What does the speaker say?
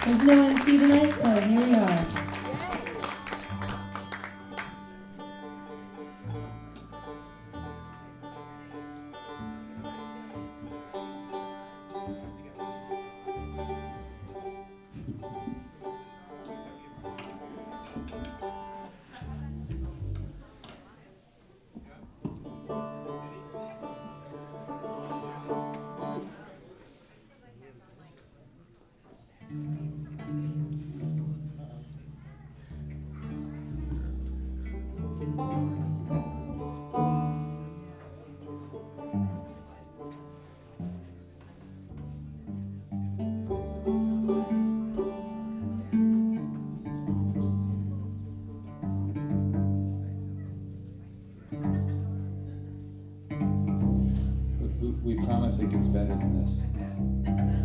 There's no MC tonight, so here we are. We promise it gets better than this.